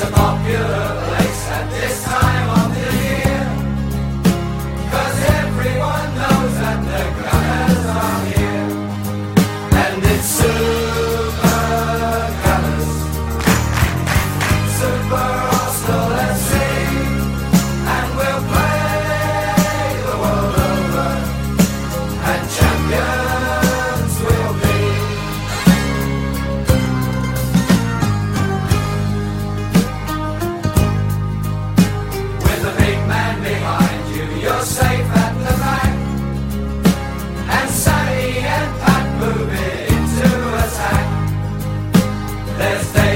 a popular place at this time of the year, 'cause everyone knows that the Gunners are here. And it's Super Gunners, Super Arsenal FC, and we'll play the world over, and champions we'll be. With the big man behind you, you're safe at the back, and Sammy and Pat move it into attack. There's Dave